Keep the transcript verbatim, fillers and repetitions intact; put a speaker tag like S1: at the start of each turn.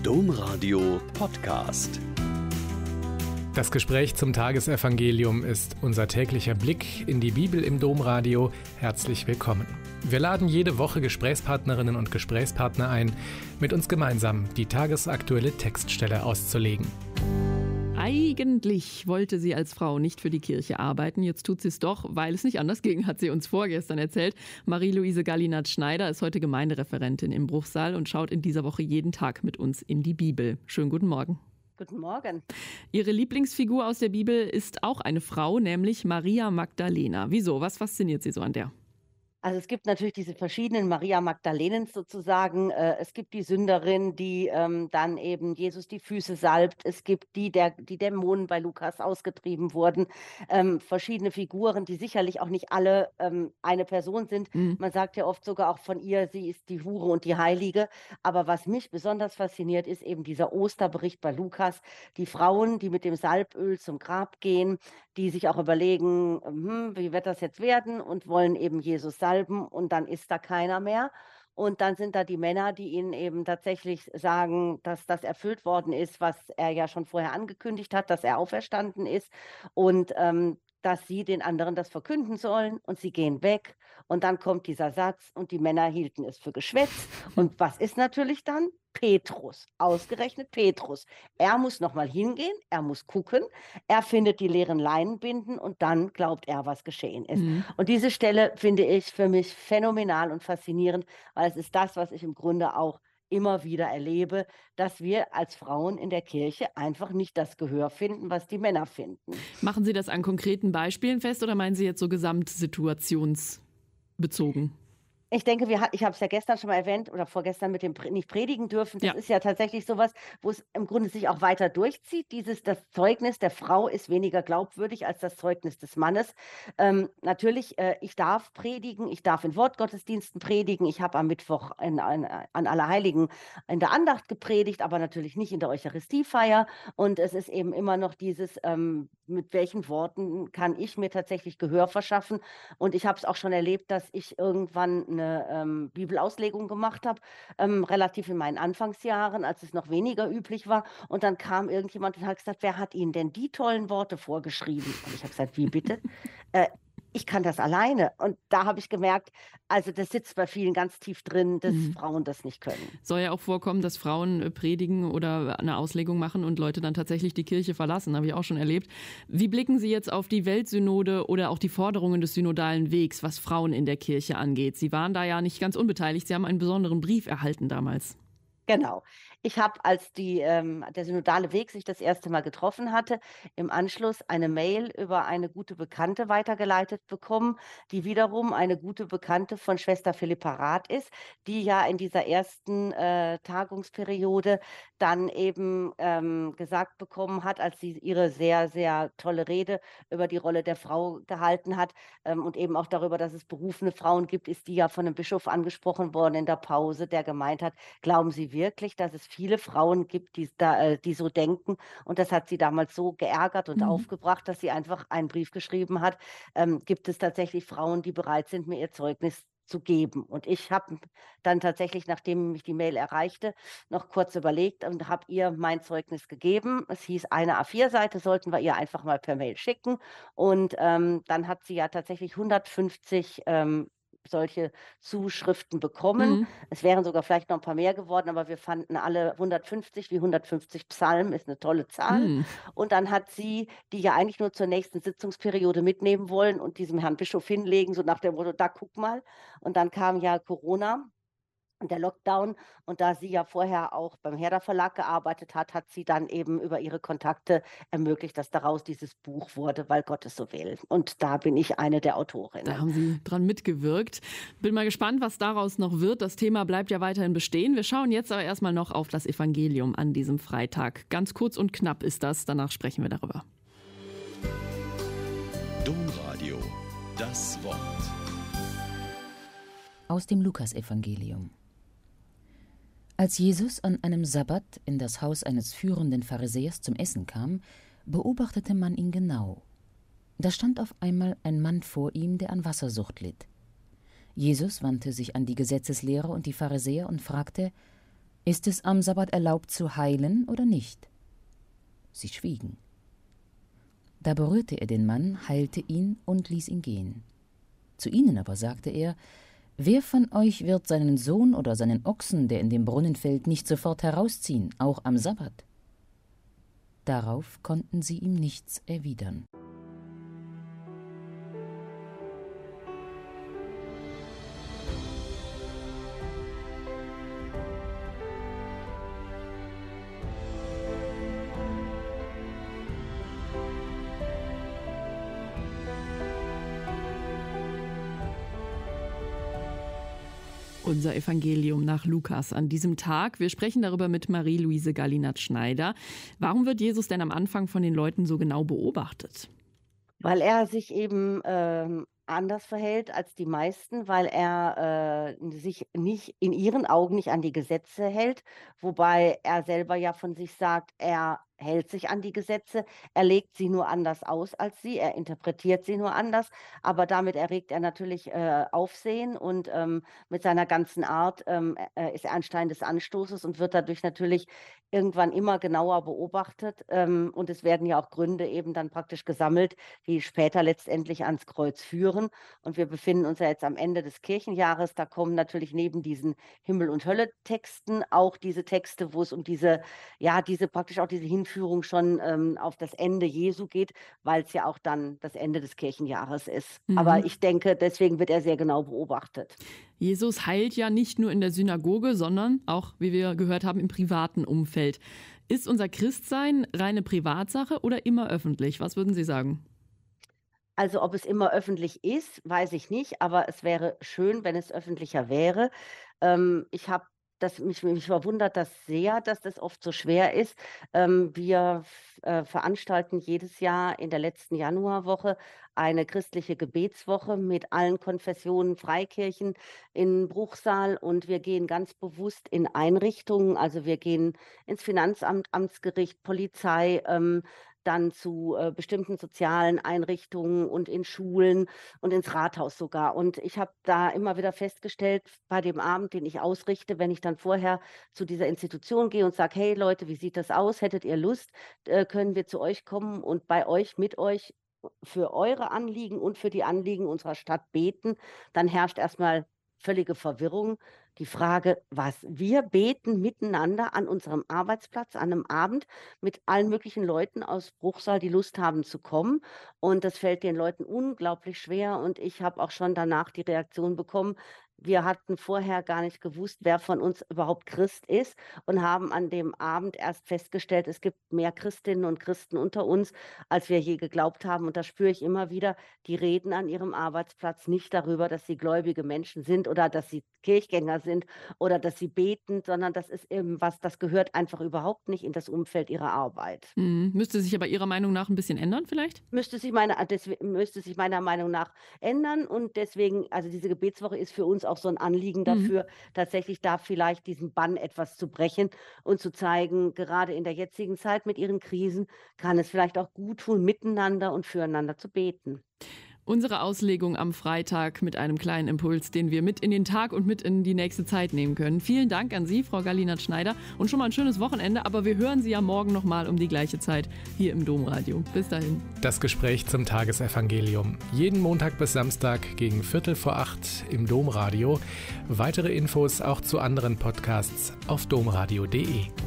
S1: Domradio Podcast.
S2: Das Gespräch zum Tagesevangelium ist unser täglicher Blick in die Bibel im Domradio. Herzlich willkommen. Wir laden jede Woche Gesprächspartnerinnen und Gesprächspartner ein, mit uns gemeinsam die tagesaktuelle Textstelle auszulegen.
S3: Eigentlich wollte sie als Frau nicht für die Kirche arbeiten. Jetzt tut sie es doch, weil es nicht anders ging, hat sie uns vorgestern erzählt. Marie-Louise Gallinat-Schneider ist heute Gemeindereferentin im Bruchsal und schaut in dieser Woche jeden Tag mit uns in die Bibel. Schönen guten Morgen.
S4: Guten Morgen.
S3: Ihre Lieblingsfigur aus der Bibel ist auch eine Frau, nämlich Maria Magdalena. Wieso? Was fasziniert Sie so an der?
S4: Also es gibt natürlich diese verschiedenen Maria Magdalenens sozusagen. Äh, es gibt die Sünderin, die ähm, dann eben Jesus die Füße salbt. Es gibt die, der, die Dämonen bei Lukas ausgetrieben wurden. Ähm, verschiedene Figuren, die sicherlich auch nicht alle ähm, eine Person sind. Mhm. Man sagt ja oft sogar auch von ihr, sie ist die Hure und die Heilige. Aber was mich besonders fasziniert, ist eben dieser Osterbericht bei Lukas. Die Frauen, die mit dem Salböl zum Grab gehen, die sich auch überlegen, hm, wie wird das jetzt werden, und wollen eben Jesus salben. Und dann ist da keiner mehr. Und dann sind da die Männer, die ihnen eben tatsächlich sagen, dass das erfüllt worden ist, was er ja schon vorher angekündigt hat, dass er auferstanden ist. Und ähm, dass sie den anderen das verkünden sollen, und sie gehen weg. Und dann kommt dieser Satz, und die Männer hielten es für Geschwätz. Und was ist natürlich dann? Petrus, ausgerechnet Petrus. Er muss nochmal hingehen, er muss gucken, er findet die leeren Leinenbinden und dann glaubt er, was geschehen ist. Mhm. Und diese Stelle finde ich für mich phänomenal und faszinierend, weil es ist das, was ich im Grunde auch immer wieder erlebe, dass wir als Frauen in der Kirche einfach nicht das Gehör finden, was die Männer finden.
S3: Machen Sie das an konkreten Beispielen fest oder meinen Sie jetzt so gesamtsituationsbezogen?
S4: Ich denke, wir, ich habe es ja gestern schon mal erwähnt oder vorgestern mit dem nicht predigen dürfen. Das ja. ist ja tatsächlich sowas, wo es im Grunde sich auch weiter durchzieht. Dieses, das Zeugnis der Frau ist weniger glaubwürdig als das Zeugnis des Mannes. Ähm, natürlich, äh, ich darf predigen, ich darf in Wortgottesdiensten predigen. Ich habe am Mittwoch in, in, an Allerheiligen in der Andacht gepredigt, aber natürlich nicht in der Eucharistiefeier. Und es ist eben immer noch dieses, ähm, mit welchen Worten kann ich mir tatsächlich Gehör verschaffen. Und ich habe es auch schon erlebt, dass ich irgendwann eine eine ähm, Bibelauslegung gemacht habe, ähm, relativ in meinen Anfangsjahren, als es noch weniger üblich war. Und dann kam irgendjemand und hat gesagt, wer hat Ihnen denn die tollen Worte vorgeschrieben? Und ich habe gesagt, wie bitte? äh, ich kann das alleine. Und da habe ich gemerkt, also das sitzt bei vielen ganz tief drin, dass mhm. Frauen das nicht können.
S3: Soll ja auch vorkommen, dass Frauen predigen oder eine Auslegung machen und Leute dann tatsächlich die Kirche verlassen, habe ich auch schon erlebt. Wie blicken Sie jetzt auf die Weltsynode oder auch die Forderungen des synodalen Wegs, was Frauen in der Kirche angeht? Sie waren da ja nicht ganz unbeteiligt, Sie haben einen besonderen Brief erhalten damals.
S4: Genau. Ich habe, als die, ähm, der synodale Weg sich das erste Mal getroffen hatte, im Anschluss eine Mail über eine gute Bekannte weitergeleitet bekommen, die wiederum eine gute Bekannte von Schwester Philippa Rath ist, die ja in dieser ersten äh, Tagungsperiode dann eben ähm, gesagt bekommen hat, als sie ihre sehr, sehr tolle Rede über die Rolle der Frau gehalten hat ähm, und eben auch darüber, dass es berufene Frauen gibt, ist die ja von einem Bischof angesprochen worden in der Pause, der gemeint hat, glauben Sie wirklich, dass es viele Frauen gibt, die, da, äh, die so denken? Und das hat sie damals so geärgert und mhm. aufgebracht, dass sie einfach einen Brief geschrieben hat. Ähm, gibt es tatsächlich Frauen, die bereit sind, mir ihr Zeugnis zu geben? Und ich habe dann tatsächlich, nachdem mich die Mail erreichte, noch kurz überlegt und habe ihr mein Zeugnis gegeben. Es hieß, eine A vier Seite sollten wir ihr einfach mal per Mail schicken. Und ähm, dann hat sie ja tatsächlich hundertfünfzig ähm, solche Zuschriften bekommen. Mhm. Es wären sogar vielleicht noch ein paar mehr geworden, aber wir fanden alle hundertfünfzig, wie hundertfünfzig Psalmen, ist eine tolle Zahl. Mhm. Und dann hat sie, die ja eigentlich nur zur nächsten Sitzungsperiode mitnehmen wollen und diesem Herrn Bischof hinlegen, so nach dem Motto, da guck mal. Und dann kam ja Corona und der Lockdown, und da sie ja vorher auch beim Herder Verlag gearbeitet hat, hat sie dann eben über ihre Kontakte ermöglicht, dass daraus dieses Buch wurde, weil Gott es so will. Und da bin ich eine der Autorinnen.
S3: Da haben Sie dran mitgewirkt. Bin mal gespannt, was daraus noch wird. Das Thema bleibt ja weiterhin bestehen. Wir schauen jetzt aber erstmal noch auf das Evangelium an diesem Freitag. Ganz kurz und knapp ist das, danach sprechen wir darüber.
S1: Domradio, das Wort.
S5: Aus dem Lukasevangelium. Als Jesus an einem Sabbat in das Haus eines führenden Pharisäers zum Essen kam, beobachtete man ihn genau. Da stand auf einmal ein Mann vor ihm, der an Wassersucht litt. Jesus wandte sich an die Gesetzeslehrer und die Pharisäer und fragte: »Ist es am Sabbat erlaubt zu heilen oder nicht?« Sie schwiegen. Da berührte er den Mann, heilte ihn und ließ ihn gehen. Zu ihnen aber sagte er: »Wer von euch wird seinen Sohn oder seinen Ochsen, der in dem Brunnen fällt, nicht sofort herausziehen, auch am Sabbat?« Darauf konnten sie ihm nichts erwidern.
S3: Unser Evangelium nach Lukas an diesem Tag. Wir sprechen darüber mit Marie-Louise Gallinat-Schneider. Warum wird Jesus denn am Anfang von den Leuten so genau beobachtet?
S4: Weil er sich eben ähm, anders verhält als die meisten, weil er äh, sich nicht in ihren Augen nicht an die Gesetze hält, wobei er selber ja von sich sagt, er hält sich an die Gesetze, er legt sie nur anders aus als sie, er interpretiert sie nur anders, aber damit erregt er natürlich äh, Aufsehen und ähm, mit seiner ganzen Art ähm, äh, ist er ein Stein des Anstoßes und wird dadurch natürlich irgendwann immer genauer beobachtet ähm, und es werden ja auch Gründe eben dann praktisch gesammelt, die später letztendlich ans Kreuz führen und wir befinden uns ja jetzt am Ende des Kirchenjahres, da kommen natürlich neben diesen Himmel- und Hölle-Texten auch diese Texte, wo es um diese, ja, diese praktisch auch diese Hinführung schon ähm, auf das Ende Jesu geht, weil es ja auch dann das Ende des Kirchenjahres ist. Mhm. Aber ich denke, deswegen wird er sehr genau beobachtet.
S3: Jesus heilt ja nicht nur in der Synagoge, sondern auch, wie wir gehört haben, im privaten Umfeld. Ist unser Christsein reine Privatsache oder immer öffentlich? Was würden Sie sagen?
S4: Also ob es immer öffentlich ist, weiß ich nicht, aber es wäre schön, wenn es öffentlicher wäre. Ähm, ich habe Das, mich, mich verwundert das sehr, dass das oft so schwer ist. Ähm, wir äh, veranstalten jedes Jahr in der letzten Januarwoche eine christliche Gebetswoche mit allen Konfessionen, Freikirchen in Bruchsal und wir gehen ganz bewusst in Einrichtungen, also wir gehen ins Finanzamt, Amtsgericht, Polizei, ähm, dann zu äh, bestimmten sozialen Einrichtungen und in Schulen und ins Rathaus sogar. Und ich habe da immer wieder festgestellt, bei dem Abend, den ich ausrichte, wenn ich dann vorher zu dieser Institution gehe und sage, hey Leute, wie sieht das aus? Hättet ihr Lust? Äh, können wir zu euch kommen und bei euch, mit euch für eure Anliegen und für die Anliegen unserer Stadt beten? Dann herrscht erstmal völlige Verwirrung. Die Frage, was wir beten miteinander an unserem Arbeitsplatz, an einem Abend mit allen möglichen Leuten aus Bruchsal, die Lust haben zu kommen. Und das fällt den Leuten unglaublich schwer. Und ich habe auch schon danach die Reaktion bekommen, wir hatten vorher gar nicht gewusst, wer von uns überhaupt Christ ist und haben an dem Abend erst festgestellt, es gibt mehr Christinnen und Christen unter uns, als wir je geglaubt haben. Und da spüre ich immer wieder, die reden an ihrem Arbeitsplatz nicht darüber, dass sie gläubige Menschen sind oder dass sie Kirchgänger sind oder dass sie beten, sondern das ist eben was, das gehört einfach überhaupt nicht in das Umfeld ihrer Arbeit.
S3: Mhm. Müsste sich aber Ihrer Meinung nach ein bisschen ändern vielleicht?
S4: Müsste sich, meine, das, müsste sich meiner Meinung nach ändern und deswegen, also diese Gebetswoche ist für uns auch so ein Anliegen dafür, mhm. tatsächlich da vielleicht diesen Bann etwas zu brechen und zu zeigen, gerade in der jetzigen Zeit mit ihren Krisen kann es vielleicht auch gut tun, miteinander und füreinander zu beten.
S3: Unsere Auslegung am Freitag mit einem kleinen Impuls, den wir mit in den Tag und mit in die nächste Zeit nehmen können. Vielen Dank an Sie, Frau Gallinat-Schneider, und schon mal ein schönes Wochenende, aber wir hören Sie ja morgen nochmal um die gleiche Zeit hier im Domradio. Bis dahin.
S2: Das Gespräch zum Tagesevangelium. Jeden Montag bis Samstag gegen Viertel vor acht im Domradio. Weitere Infos auch zu anderen Podcasts auf domradio punkt de.